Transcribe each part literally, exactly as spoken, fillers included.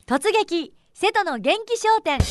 突撃瀬戸の元気商店。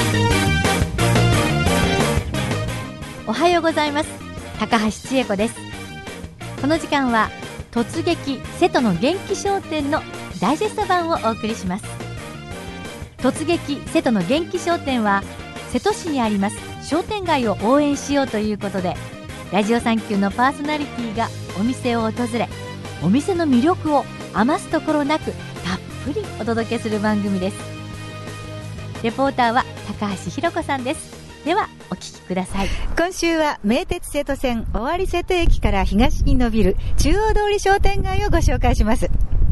おはようございます。高橋千恵子です。この時間は突撃瀬戸の元気商店のダイジェスト版をお送りします。突撃瀬戸の元気商店は瀬戸市にあります商店街を応援しようということで、ラジオサンキューのパーソナリティがお店を訪れ、お店の魅力を余すところなくたっぷりお届けする番組です。レポーターは高橋ひろ子さんです。ではお聞きください。 今週は名鉄瀬戸線尾張瀬戸駅から東に伸びる中央通り商店街をご紹介します。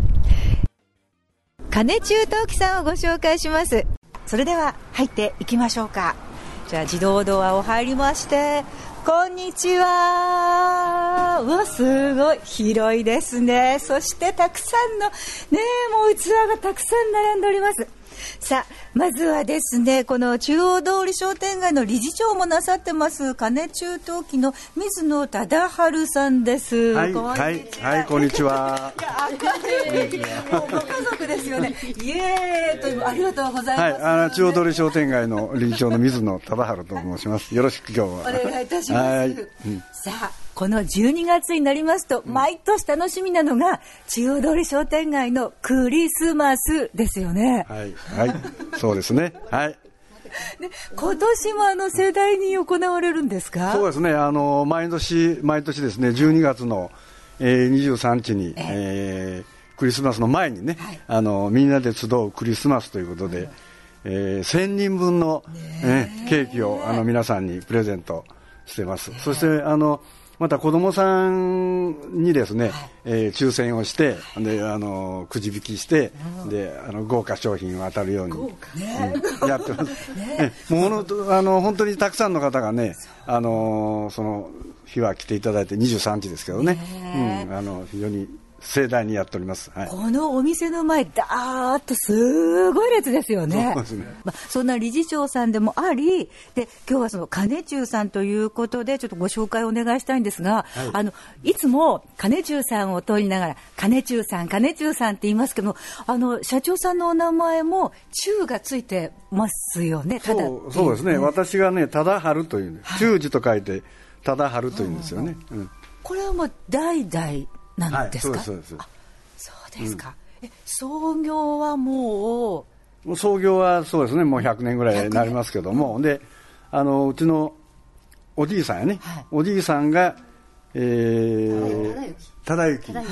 金中陶器さんをご紹介します。それでは入っていきましょうか。じゃあ自動ドアを入りまして、こんにちは。うわ、すごい広いですね。そしてたくさんのね、もう器がたくさん並んでおります。さあ、まずはですね、この中央通り商店街の理事長もなさってます金中陶器の水野忠治さんです。 はいはいはい、こんにちは。 もうご家族ですよね。イエーイとありがとうございます。 はい、あの中央通り商店街の理事長の水野忠治と申します。よろしく今日はお願いいたします。 はい、うん、 さあ、このじゅうにがつになりますと、うん、毎年楽しみなのが中央通り商店街のクリスマスですよね。 はいはい、そうですね。はい。 で、今年もあの盛大に行われるんですか？ そうですね。あの毎年毎年ですね、じゅうにがつの、えー、にじゅうさんにちに、えーえー、クリスマスの前にね、はい、あのみんなで集うクリスマスということで、えー、せんにんぶんの、ね、ケーキをあの皆さんにプレゼントしてます。そしてあのまた子どもさんにですね、はい、えー、抽選をしてであのくじ引きしてであの豪華商品を当たるように、ね、うん、やってます、ね、もうあの本当にたくさんの方がね、あのその日は来ていただいてにじゅうさんにちですけどね、ね、うん、あの非常に盛大にやっております、はい、 このお店の前だーっとすごい列ですよね。 そうですね。 まあ、そんな理事長さんでもありで、今日はその金中さんということでちょっとご紹介をお願いしたいんですが、はい、あのいつも金中さんを通りながら金中さん金中さんって言いますけど、あの社長さんのお名前も中がついてますよね。ただそう、そうですね。私がね忠治という、ね、中字と書いて忠治というんですよね、うんうん、 これはもう代々なんですか？ はい、そうです、そうです。 あ、そうですか、うん、え創業はもう創業はそうですね、もうひゃくねんぐらいになりますけども、であのうちのおじいさんやね、はい、おじいさんが、えー、忠之、はい、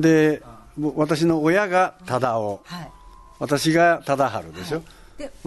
で私の親が忠夫、はい、私が忠治でしょ、はい、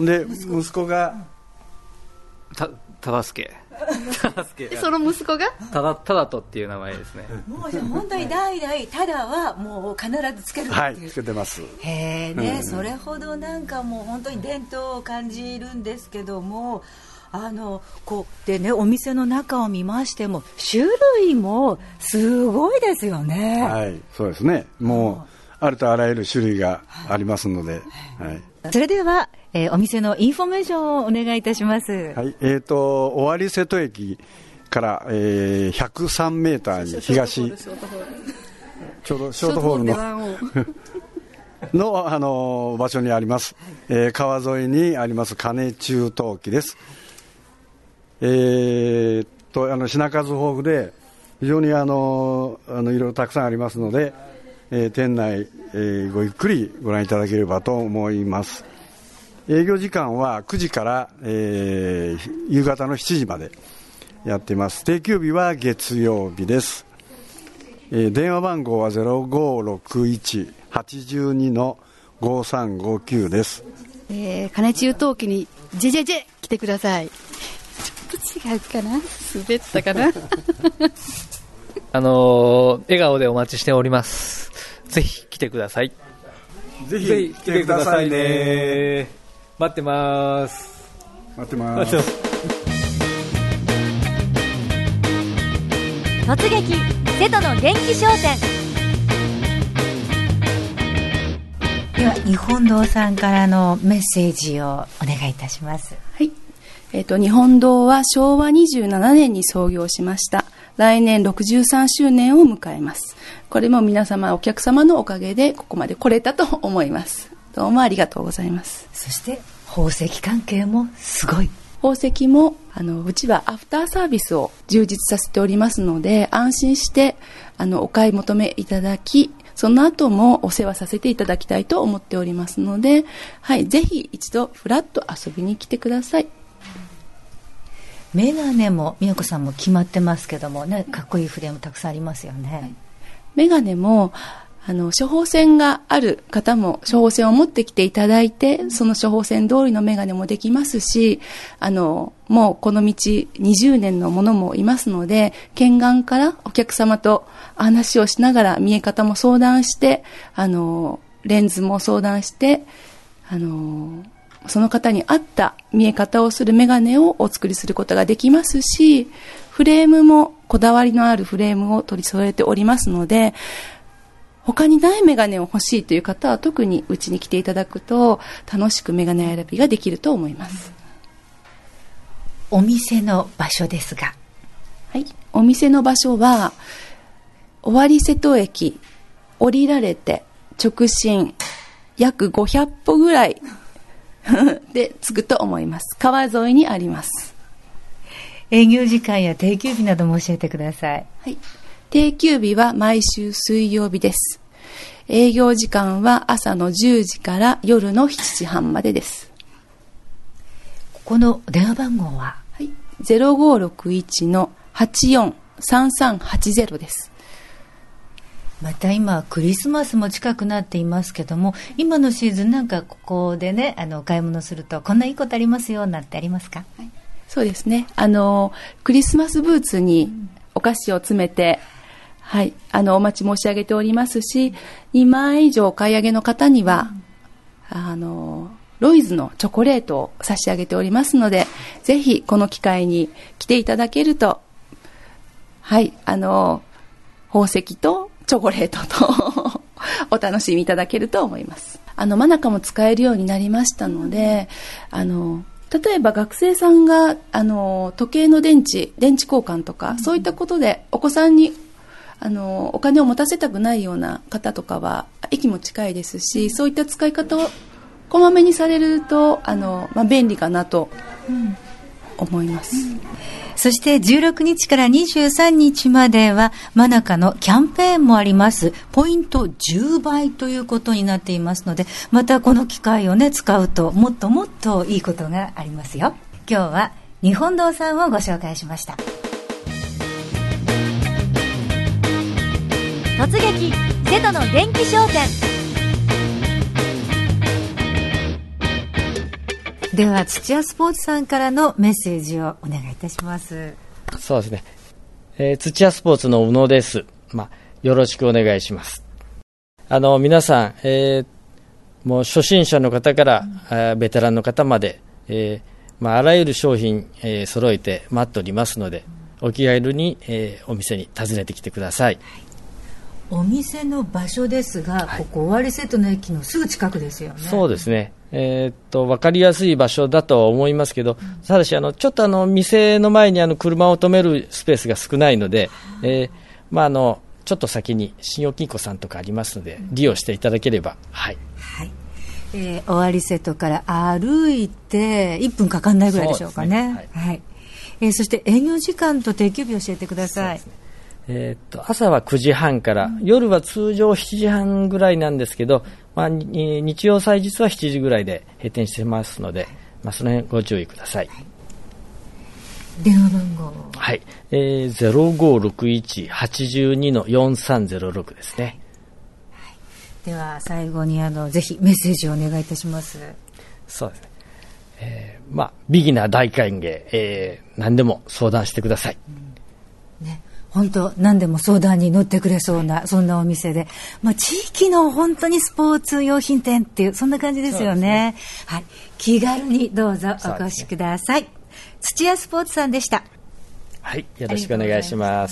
で, で息子がた忠助その息子がただただとっていう名前ですね。 もうじゃあ本当に代々ただはもう必ずつけるっていう。 はい、つけてます。 へえね、うん、それほどなんかもう本当に伝統を感じるんですけども、あのこうでね、お店の中を見ましても種類もすごいですよね。 はい、そうですね。もうありとあらゆる種類がありますので、はい、はい、 それでは、えー、お店のインフォメーションをお願いいたします。 はい、えーと尾張瀬戸駅から、えー、ひゃくさんメーターに東ちょうどショートホールのの、あのー、場所にあります、はい、えー、川沿いにあります金中陶器です。えー、とあの品数豊富で非常にあのあのいろいろたくさんありますので、えー、店内、えー、ごゆっくりご覧いただければと思います。営業時間はくじから、えー、夕方のしちじまでやっています。定休日は月曜日です。えー、電話番号は ゼロごろくいち はちに のごさんごきゅうです。 えー、金中陶器にジェジェジェ来てください。ちょっと違うかな、滑ったかなあのー、笑顔でお待ちしております。ぜひ来てください。 ぜひ来てくださいね。 待ってます。 待ってます。 突撃瀬戸の元気商店。 では日本堂さんからのメッセージをお願いいたします。 はい、えーと、日本堂はしょうわにじゅうななねんに創業しました。来年ろくじゅうさんしゅうねんを迎えます。これも皆様お客様のおかげでここまで来れたと思います。 どうもありがとうございます。 そして宝石関係もすごい。 宝石もあのうちはアフターサービスを充実させておりますので、安心してあのお買い求めいただき、その後もお世話させていただきたいと思っておりますので、はい、ぜひ一度フラッと遊びに来てください。 メガネも美代子さんも決まってますけどもね、かっこいいフレームたくさんありますよね。はい、 メガネもあの処方箋がある方も処方箋を持ってきていただいて、その処方箋通りのメガネもできますし、あのもうこの道にじゅうねんのものもいますので、見眼からお客様と話をしながら見え方も相談して、あのレンズも相談して、あのその方に合った見え方をするメガネをお作りすることができますし、フレームもこだわりのあるフレームを取り揃えておりますので、他にないメガネを欲しいという方は特にうちに来ていただくと楽しくメガネ選びができると思います。 お店の場所ですが、 はい、お店の場所は尾張瀬戸駅降りられて直進約ごひゃっぽぐらいで着くと思います。川沿いにあります。 営業時間や定休日なども教えてください。 はい、定休日は毎週水曜日です。営業時間は朝のじゅうじから夜のしちじはんまでです。 ここの電話番号は、 はい、ゼロごろくいちのはちよんさんさんはちゼロです。 また今クリスマスも近くなっていますけども、今のシーズンなんかここでね、あのお買い物するとこんないいことありますよなんてありますか？ はい、そうですね、あのクリスマスブーツにお菓子を詰めて、はい、あのお待ち申し上げておりますし、にまい以上お買い上げの方には、うん、あのロイズのチョコレートを差し上げておりますので、ぜひこの機会に来ていただけると、はい、あの宝石とチョコレートとお楽しみいただけると思います。あのマナカも使えるようになりましたので、あの例えば学生さんがあの時計の電池電池交換とか、うん、そういったことでお子さんにあのお金を持たせたくないような方とかは駅も近いですし、そういった使い方をこまめにされるとあの、まあ、便利かなと思います。うんうん、 そしてじゅうろくにちからにじゅうさんにちまではマナカのキャンペーンもあります。ポイントじゅうばいということになっていますので、またこの機会をね使うともっともっといいことがありますよ。今日は日本堂さんをご紹介しました。 突撃瀬戸の電気商店。 では土屋スポーツさんからのメッセージをお願いいたします。 そうですね、えー、土屋スポーツの宇野です。まあ、よろしくお願いします。あの皆さん、えー、もう初心者の方から、うん、ベテランの方まで、えーまあ、あらゆる商品、えー、揃えて待っておりますので、うん、お気軽に、えー、お店に訪ねてきてください。 お店の場所ですが、はい、ここ尾張瀬戸の駅のすぐ近くですよね。 そうですね、えー、っと分かりやすい場所だとは思いますけど、うん、ただしあのちょっとあの店の前にあの車を止めるスペースが少ないので、えーまあ、あのちょっと先に信用金庫さんとかありますので、うん、利用していただければ、はいはい、 えー、尾張瀬戸から歩いていっぷんかかんないぐらいでしょうかね。はいはい、えー、そして営業時間と定休日を教えてください。 えー、っと朝はくじはんから、うん、夜は通常しちじはんぐらいなんですけど、まあ、日曜祭日はしちじぐらいで閉店してますので、まあ、その辺ご注意ください。はい、 電話番号、 はい、えー、ゼロごろくいち はちじゅうに よんさんゼロろく ですね。 はい、では最後にあのぜひメッセージをお願いいたします。 そうですね、えーまあ、ビギナー大歓迎、えー、何でも相談してください。 うんね、本当何でも相談に乗ってくれそうなそんなお店で、まあ、地域の本当にスポーツ用品店っていうそんな感じですよ ね, ね、はい、気軽にどうぞお越しください。土屋スポーツさんでした。 はい、よろしくお願いします。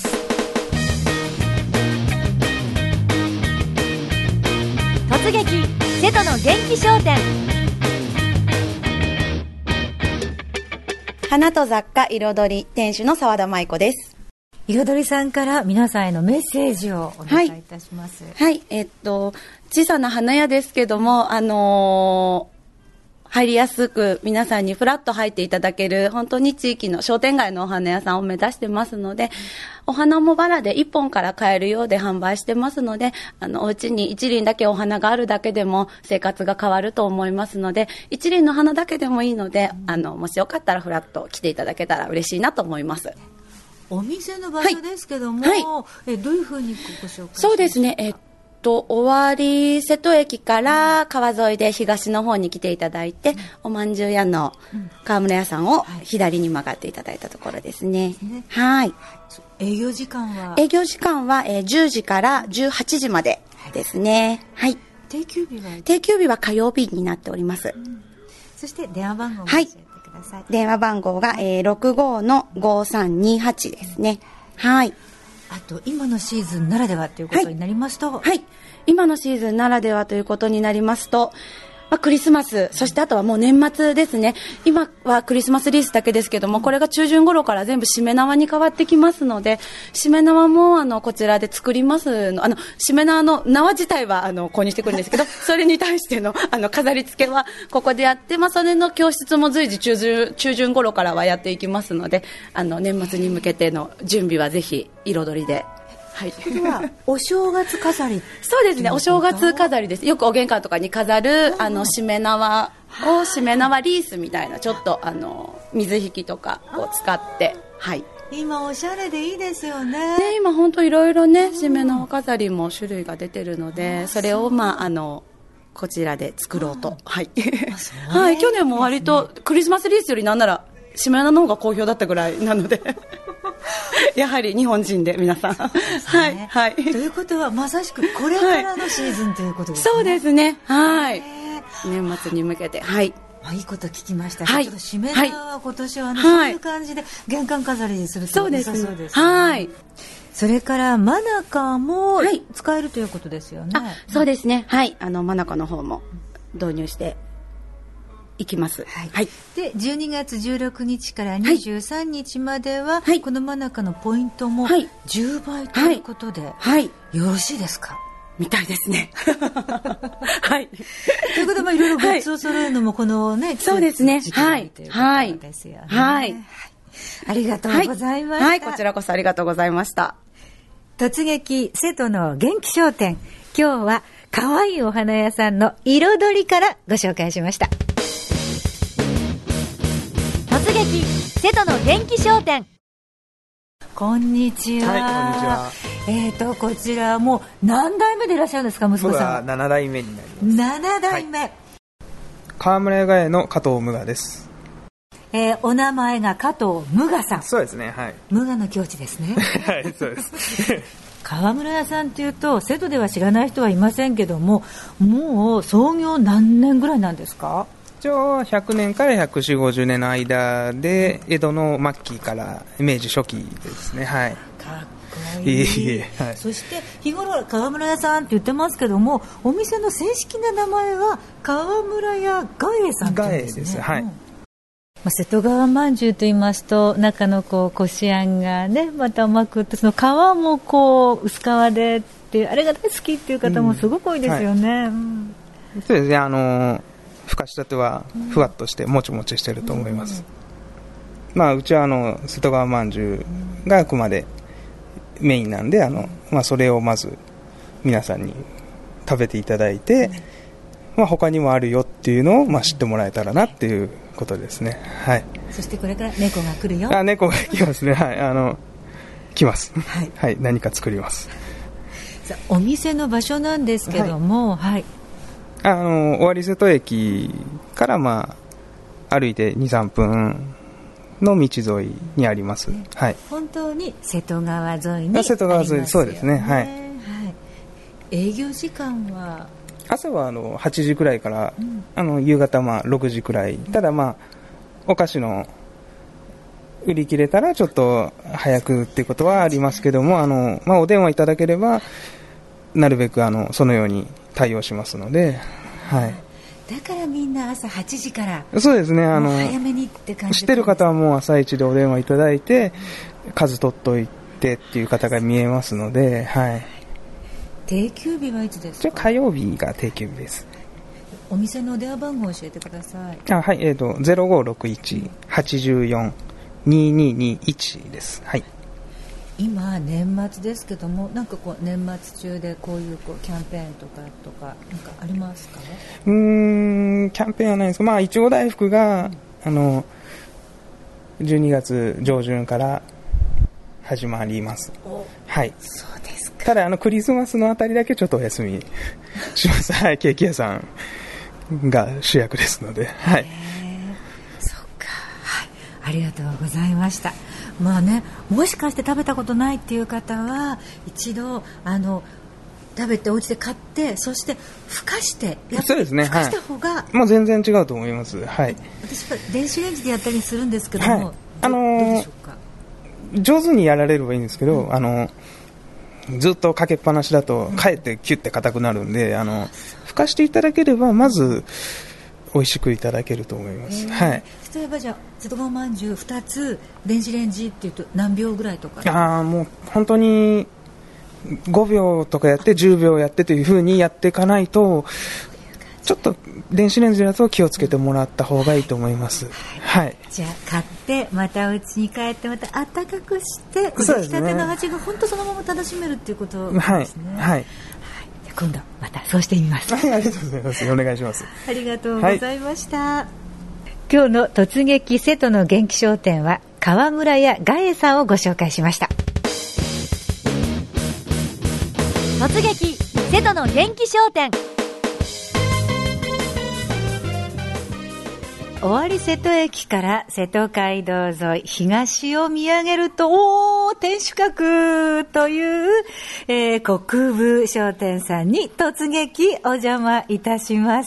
突撃瀬戸の元気商店。 花と雑貨彩り店主の澤田舞子です。 彩りさんから皆さんへのメッセージをお願いいたします。 はい、はい、えっと小さな花屋ですけども、あのー入りやすく皆さんにフラッと入っていただける本当に地域の商店街のお花屋さんを目指してますので、お花もバラでいっぽんから買えるようで販売してますので、あのお家に一輪だけお花があるだけでも生活が変わると思いますので、一輪の花だけでもいいので、あのもしよかったらフラッと来ていただけたら嬉しいなと思います。 お店の場所ですけども、 はいはい、えどういうふうにご紹介しますか？ そうですね、えっと、尾張瀬戸駅から川沿いで東の方に来ていただいて、うん、おまんじゅう屋の川村屋さんを左に曲がっていただいたところですね。ね、はい。 営業時間は営業時間は、えー、じゅうじからじゅうはちじまでですね。はい。 定休日は定休日は火曜日になっております。うん、 そして電話番号を教えてください。はい、 電話番号が、えー、ろくごのごさんにはちですね。はい。 あと今のシーズンならではということになりますと、 はい、はい、今のシーズンならではということになりますと、まあ、クリスマス、そしてあとはもう年末ですね。今はクリスマスリースだけですけども、これが中旬頃から全部しめ縄に変わってきますので、しめ縄もあのこちらで作りますの。あのしめ縄の縄自体はあの購入してくるんですけど、それに対してのあの飾り付けはここでやって、まあ、それの教室も随時中旬、中旬頃からはやっていきますので、あの年末に向けての準備はぜひ彩りで。はい、 これはお正月飾りそうですね、お正月飾りです。よくお玄関とかに飾るあのしめ縄をしめ縄リースみたいな、ちょっとあの水引きとかを使って、はい、 今おしゃれでいいですよね。 ね、今本当いろいろね、しめ縄飾りも種類が出てるので、それをまああのこちらで作ろうと、はい、はい、去年も割とクリスマスリースよりなんならしめ縄の方が好評だったぐらいなのでやはり日本人で皆さん、はい、はい、ということはまさしくこれからのシーズンということですね。 そうですね、はい、年末に向けて、はい、 まあ、いいこと聞きました。 はい、 ちょっとしめ縄は今年はね、はい、そういう感じで玄関飾りにすると良さそうですね。はい、それからマナカも使えるということですよね。 はい、あ、そうですね、はい、あのマナカの方も導入していきます。はい、はい、 でじゅうにがつじゅうろくにちからにじゅうさんにちまでは、はい、このマナカのポイントもじゅうばいということで、はいはい、よろしいですか？ みたいですね。はい。 ということで、まあ、いろいろグッズを揃えるのもこのね、はい、 そうですね。はい。 はい。ですよね。はい。ありがとうございました。 はい、はい、こちらこそありがとうございました。 突撃瀬戸の元気商店。今日は可愛いお花屋さんの彩りからご紹介しました。 突撃瀬戸の元気商店。 こんにちは。 はい、こんにちは。 えーとこちらもう何代目でいらっしゃるんですか、息子さん？ 僕はななだいめになります。 ななだいめ、はい、 川村屋がの加藤無我です。 えー、お名前が加藤無我さん。 そうですね、はい。 無我の境地ですね。 はい、そうです。 川村屋さんっていうと瀬戸では知らない人はいませんけども、もう創業何年ぐらいなんですか？ 一応ひゃくねんからひゃくよんじゅう、ごじゅうねんの間で、江戸の末期から明治初期ですね。はい。 かっこいい。いい、はい、そして日頃川村屋さんって言ってますけども、お店の正式な名前は川村屋がえさんって言うんですね。がえです。はい。うん、まあ、瀬戸川まんじゅうと言いますと、中のこうこしあんがねまた甘くって、その皮もこう薄皮でっていう、あれが大好きっていう方もすごく多いですよね。うん、はい、うん、 そうですね、あのーふかしたてはふわっとしてもちもちしてると思います。うん、まあ、うちはあの瀬戸川まんじゅうがあくまでメインなんで、あの、まあ、それをまず皆さんに食べていただいて、まあ、他にもあるよっていうのを、まあ、知ってもらえたらなっていうことですね。はい。 そしてこれから猫が来るよ。 あ、猫が来ますね。はい、あの来ます。はい、はい、何か作ります。 さあ、お店の場所なんですけども、はい、はい、 あの尾張瀬戸駅から、まあ、歩いて にさんぷんの道沿いにあります。ね、はい、 本当に瀬戸川沿いにありますよね。 瀬戸川沿い、そうですね。はい。はい、 営業時間は朝はあのはちじくらいから、うん、あの夕方まあろくじくらい。ただ、まあ、お菓子の売り切れたらちょっと早くっていうことはありますけども、あの、まあ、お電話いただければなるべくあのそのように対応しますので、はい、 だからみんな朝はちじからそうですね、あの早めにって感じ。 知ってる方はもう朝一でお電話いただいて、うん、数取っといてっていう方が見えますので、はい。 定休日はいつですか？ 火曜日が定休日です。 お店の電話番号を教えてください。 あ、はい、えっ、ー、と、ゼロごろくいち はちよん にににいちです。はい。 今、年末ですけども、なんかこう、年末中でこういうこうキャンペーンとかとか、なんかありますか？ うーん、キャンペーンはないんですけど、まあ、いちご大福が、うん、あの、じゅうにがつ上旬から始まります。はい。 そうですか。 ただ、あの、クリスマスのあたりだけちょっとお休みします。はい、ケーキ屋さんが主役ですので、はい。 そっか、はい、ありがとうございました。まあね、もしかして食べたことないっていう方は一度あの食べてお家で買って、そしてふかしてやっそうですね、 ふかした方が、 はい、もう全然違うと思います。はい。 私は電子レンジでやったりするんですけども、はい、 あのー、どうでしょうか。上手にやられればいいんですけど、うん、あのずっとかけっぱなしだとかえってキュッて硬くなるんで、あのふかしていただければまず美味しくいただけると思います。はい。 例えばじゃあ瀬戸川まんじゅうふたつ電子レンジっていうと何秒ぐらいとか？ ああ、もう本当にごびょうとかやってじゅうびょうやってという風にやっていかないと、ちょっと電子レンジだと気をつけてもらった方がいいと思います。はい。はい、 じゃあ買ってまたお家に帰ってまた温かくして出来たての味が本当そのまま楽しめるっていうことですね。 はい。はい。 今度またそうしてみます。 はい、ありがとうございます。お願いします。 ありがとうございました。はい、今日の突撃瀬戸の元気商店は川村屋ガエさんをご紹介しました。 突撃瀬戸の元気商店。 尾張瀬戸駅から瀬戸街道沿い東を見上げると、おー、天守閣という、えー、国分商店さんに突撃お邪魔いたします。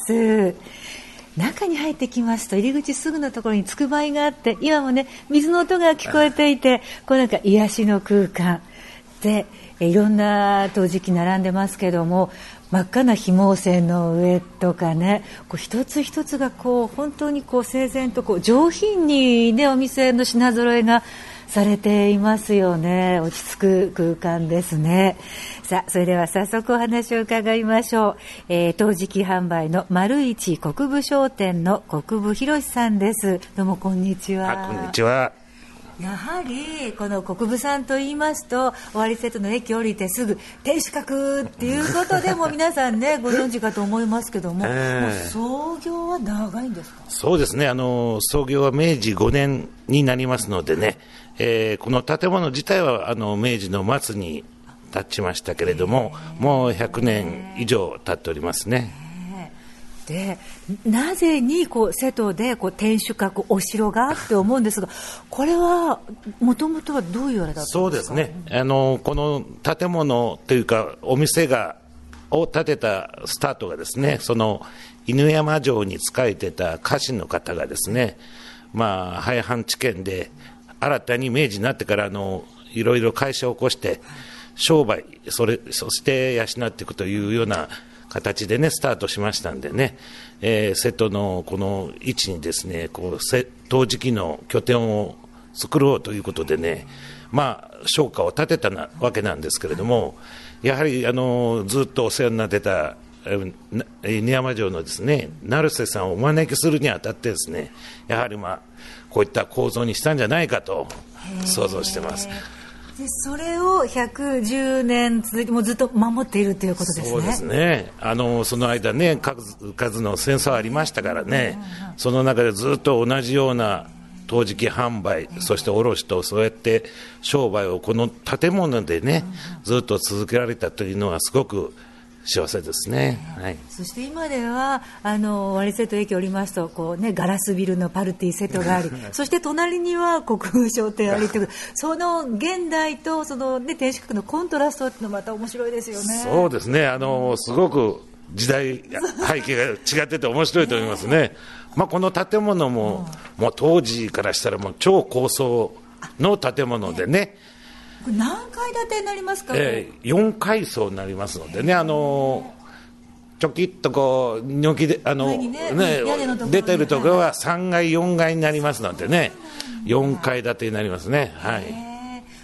中に入ってきますと入り口すぐのところにつくばいがあって、今もね水の音が聞こえていて、こうなんか癒しの空間で、えー、いろんな陶磁器並んでますけども、真っ赤な紐線の上とかね、こう一つ一つがこう本当にこう整然とこう上品にねお店の品揃えがされていますよね。落ち着く空間ですね。さあ、それでは早速お話を伺いましょう。えー、陶磁器販売の丸一国分商店の国分博さんです。どうもこんにちは。 あ、こんにちは。 やはりこの国分さんと言いますと、尾張瀬戸の駅降りてすぐ天守閣っていうことでも皆さんねご存知かと思いますけども、えー、もう創業は長いんですか？ そうですね、あの創業はめいじごねんになりますのでね、えー、この建物自体はあの明治の末に建ちましたけれども、もうひゃくねん以上経っておりますね。 でなぜにこう瀬戸でこう天守閣お城がって思うんですが、これはもともとはどういうあれだったんですか？ そうですね、あのこの建物というかお店がを建てたスタートがですね、その犬山城に仕えてた家臣の方がですね、まあ廃藩置県で新たに明治になってからあのいろいろ会社を起こして商売それそして養っていくというような形でねスタートしましたんでね、えー、瀬戸のこの位置にですねこう陶磁器の拠点を作ろうということでね、まあ商家を建てたなわけなんですけれども、やはりあのずっとお世話になってた犬山城のですね成瀬さんをお招きするにあたってですね、やはりまあこういった構造にしたんじゃないかと想像してます。 でそれをひゃくじゅうねん続いてもうずっと守っているということですね。 そうですね、あのその間ね数々の戦争ありましたからね、その中でずっと同じような陶磁器販売、そして卸とそうやって商売をこの建物でねずっと続けられたというのはすごく幸せですね。はい、 そして今ではあの尾張瀬戸駅を降りますとこう、ね、ガラスビルのパルティ瀬戸がありそして隣には国分商店ありというその現代とその、ね、天守閣のコントラストっていうのまた面白いですよね。 そうですね、あのすごく時代背景が違ってて面白いと思いますね。まあ、この建物も、もう当時からしたらもう超高層の建物でね、 何階建てになりますか？ えー、よんかい層になりますのでね、あのちょきっとこうニョキであの、ねね、出てるところはさんがいよんがいになりますのでね、よんかい建てになりますね。はい、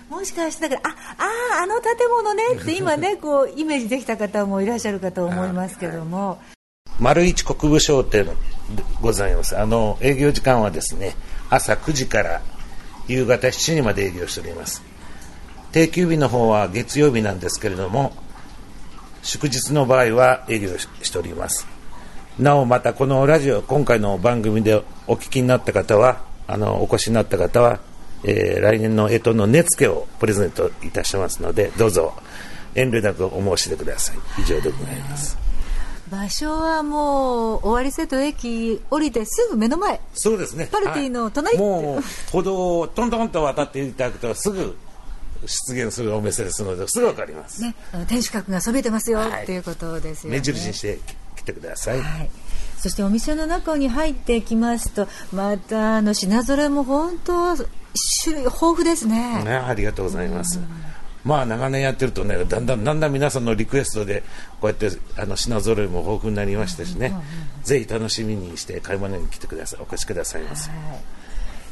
もしかしてだからあああの建物ねって今ねこうイメージできた方もいらっしゃるかと思いますけども、 丸一国分商店でございます。あの営業時間はですね、朝くじから夕方しちじまで営業しております。定休日の方は月曜日なんですけれども、祝日の場合は営業しております。なおまたこのラジオ、今回の番組でお聞きになった方は、あのお越しになった方は、えー、来年の干支の根付をプレゼントいたしますので、どうぞ遠慮なくお申し出ください。以上でございます。 場所はもう尾張瀬戸駅降りてすぐ目の前。 そうですね。 パルティの隣、 はい、もう歩道をトントンと渡っていただくとすぐ出現するお店ですのですぐ分かります、 ね、天守閣がそびえてますよ、はい、ということですよね。 目印にして来てください、 はい、そしてお店の中に入ってきますとまたあの品揃えも本当種類豊富です ね, ねありがとうございます。まあ長年やってるとね、だんだんだんだん皆さんのリクエストでこうやってあの品揃えも豊富になりましたしね、うんうんうん、ぜひ楽しみにして買い物に来てください。お越しくださいませ。はい、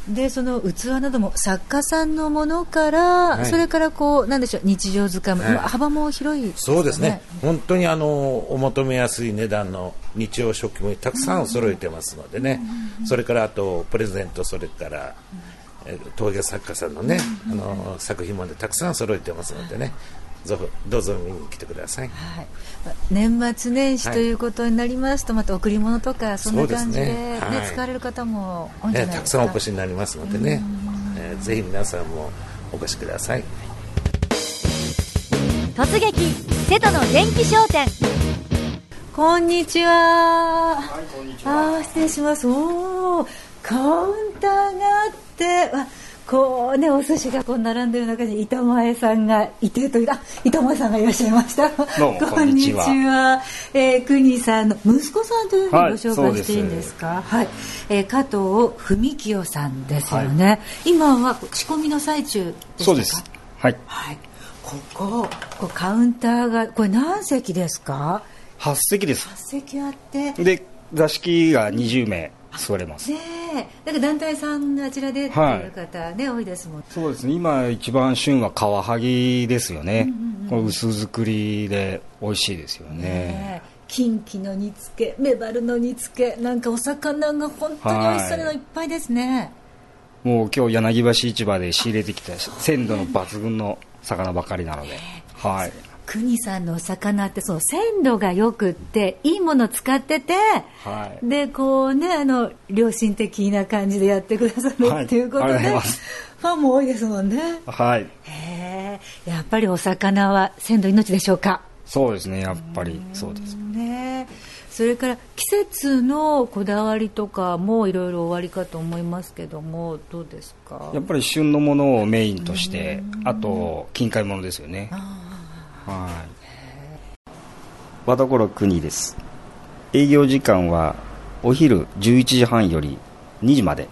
でその器なども作家さんのものから、はい、それからこうなんでしょう日常使いも、はい、幅も広いですね。 そうですね。本当にあのお求めやすい値段の日用食器もたくさん揃えてますのでね、うんうん、それからあとプレゼント、それから、うん、陶芸作家さんのね、うん、あの作品までたくさん揃えてますのでね、どうぞ見に来てください。 はい、年末年始ということになりますと、はい、また贈り物とかそんな感じで、ねはい、使われる方も多いんじゃないですか。 ね、たくさんお越しになりますのでね、えー、ぜひ皆さんもお越しください。 突撃瀬戸の電気商店。 こんにちは。はい、こんにちは。あ、失礼します。おー、カウンターがあってあこうね、お寿司がこう並んでいる中に板前さんがいてという、あ、板前さんがいらっしゃいました。 どうもこんにちは。 こんにちは。えー、国さんの息子さんというふうにご紹介していいんですか。はい、はい、えー、加藤文清さんですよね。はい、今は仕込みの最中ですか。 そうです。はい。 はい。ここ、こうカウンターがこれ何席ですか。 はち席です。 はち席あって。 で座敷がにじゅうめい座れます。 ねえ、だから団体さんあちらでっていう方ね、はい、多いですもん。 そうですね。今一番旬はカワハギですよね。うんうんうん、この薄作りで美味しいですよね。ね、 キンキの煮付け、メバルの煮付け、なんかお魚が本当に美味しそうなのいっぱいですね。 もう今日柳橋市場で仕入れてきた鮮度の抜群の魚ばかりなので、はい。 国さんのお魚ってその鮮度がよくっていいもの使ってて、はい、でこうねあの良心的な感じでやってくださる、はい、っていうことでファンも多いですもんね。 はい。 へえ、やっぱりお魚は鮮度命でしょうか。 そうですね、やっぱりそうですね。それから季節のこだわりとかもいろいろおありかと思いますけども、どうですか。 やっぱり旬のものをメインとして、あと近海ものですよね。はい。 和所国です。営業時間はお昼じゅういちじはんよりにじまで、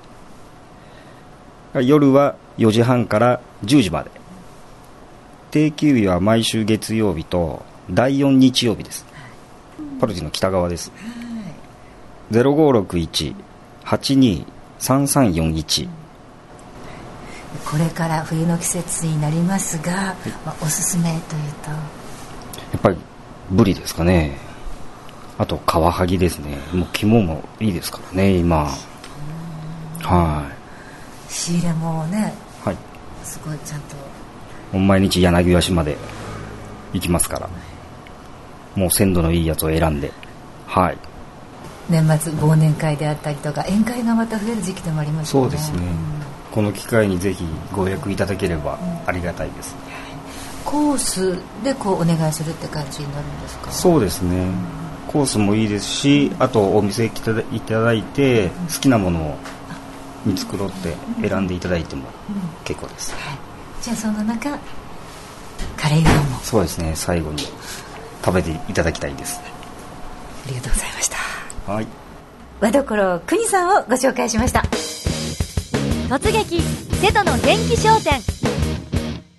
夜はよじはんからじゅうじまで。定休日は毎週月曜日とだいよん日曜日です。パルティの北側です。ゼロごろくいち はちにさんさんよんいち。 これから冬の季節になりますが、はい、まあ、おすすめというとやっぱりブリですかね。あとカワハギですね。もう肝もいいですからね今。はい。 仕入れもね、 はい、 すごいちゃんともう毎日柳橋まで行きますから、もう鮮度のいいやつを選んで、はい。 年末忘年会であったりとか宴会がまた増える時期でもありますよね。 そうですね、うん、この機会にぜひご予約いただければありがたいです、 うん、コースでこうお願いするって感じになるんですか。 そうですね、うん、コースもいいですし、あとお店来ていただいて好きなものを見繕って選んでいただいても結構です、 はい。じゃあその中カレーうどんもそうですね、最後に食べていただきたいです。 ありがとうございました。 はい。 和所国さんをご紹介しました。 突撃瀬戸の電気商店。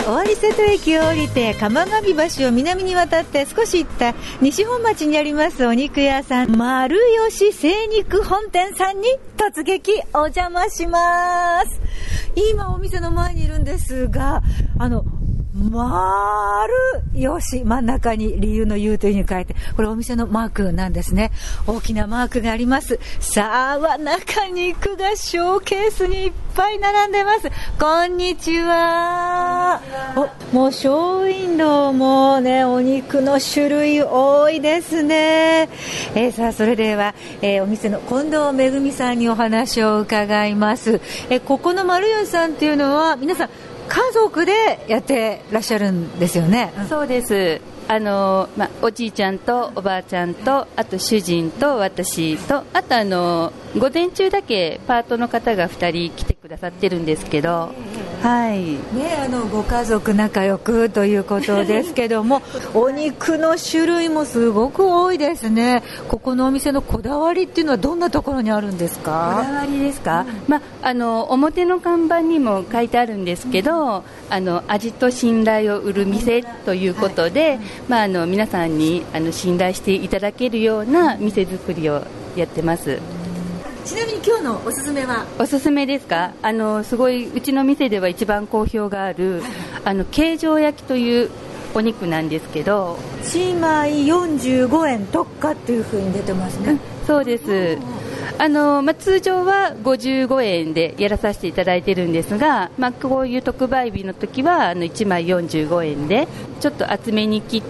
尾張瀬戸駅を降りて鎌上橋を南に渡って少し行った西本町にありますお肉屋さん、丸吉精肉本店さんに突撃お邪魔します。今お店の前にいるんですが、あの丸吉、真ん中に理由の言うというふうに書いて、これお店のマークなんですね。大きなマークがあります。さあ、中肉がショーケースにいっぱい並んでます。こんにちは。お、もうショーウィンドウもね、お肉の種類多いですね。えー、さあ、それでは、えー、お店の近藤めぐみさんにお話を伺います。えー、ここの丸吉さんっていうのは皆さん家族でやってらっしゃるんですよね。 そうです。あの、ま、おじいちゃんとおばあちゃんと、あと主人と私と、あとあの午前中だけパートの方がふたり来てくださってるんですけど、はい、 ね、あのご家族仲良くということですけどもお肉の種類もすごく多いですね。ここのお店のこだわりっていうのはどんなところにあるんですか？ こだわりですか、うん、ま、あの表の看板にも書いてあるんですけど、うん、あの味と信頼を売る店ということで、はい、まあ、あの皆さんにあの信頼していただけるような店作りをやってます。 ちなみに今日のおすすめは？ おすすめですか？あのすごいうちの店では一番好評があるあの形状焼きというお肉なんですけど、 いちまいよんじゅうごえん特価っていう風に出てますね。うん、 そうです。あの、まあ、通常はごじゅうごえんでやらさせていただいてるんですが、まあ、こういう特売日の時はあのいちまいよんじゅうごえんでちょっと厚めに切って、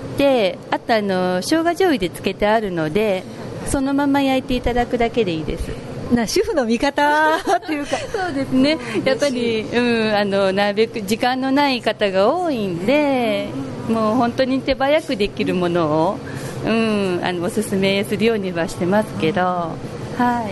あとあの生姜醤油でつけてあるのでそのまま焼いていただくだけでいいです。 な主婦の味方というかそうですね、やっぱり、うん、あのなるべく時間のない方が多いんで、もう本当に手早くできるものを、うん、あのおすすめするようにはしてますけど、はい、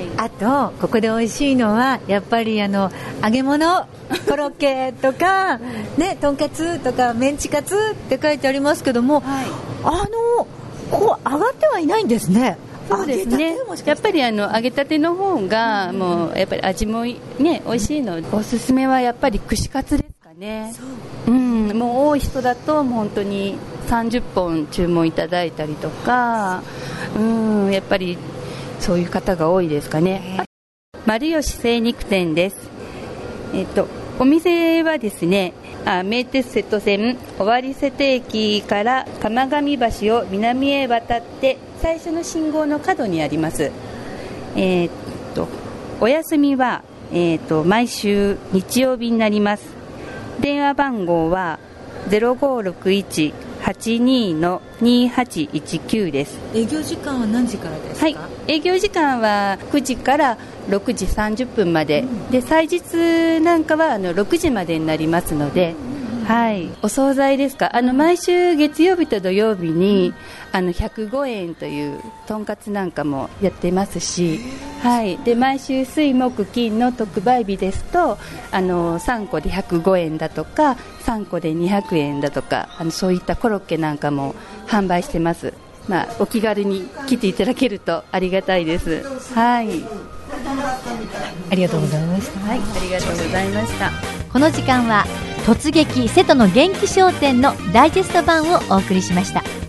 あとここで美味しいのはやっぱりあの揚げ物コロッケとか、ね、とんかつとかメンチカツって書いてありますけども、はい、あのこう上がってはいないんですね。 そうですね、やっぱりあの揚げたての方がもうやっぱり味も、ね、美味しいので、おすすめはやっぱり串カツですかね。う、うん、もう多い人だともう本当にさんじゅっぽん注文いただいたりとか、うん、やっぱりそういう方が多いですかね。丸吉精肉店です。えっと、お店はですね、あ名鉄瀬戸線尾張瀬戸駅から鎌上橋を南へ渡って最初の信号の角にあります。えー、っとお休みは、えー、っと毎週日曜日になります。電話番号は ゼロごろくいちはちに にはちいちきゅう です。 営業時間は何時からですか？ はい、営業時間はくじからろくじさんじゅっぷんまで、うん、で祭日なんかはあのろくじまでになりますので、うん、はい、お惣菜ですか、あの毎週月曜日と土曜日に、うん、あのひゃくごえんというとんかつなんかもやってますし、はい、で毎週水木金の特売日ですとあのさんこでひゃくごえんだとかさんこでにひゃくえんだとか、あのそういったコロッケなんかも販売してます。まあ、お気軽に来ていただけるとありがたいです。はい、 ありがとうございました。 はい、ありがとうございました。 この時間は突撃瀬戸の元気商店のダイジェスト版をお送りしました。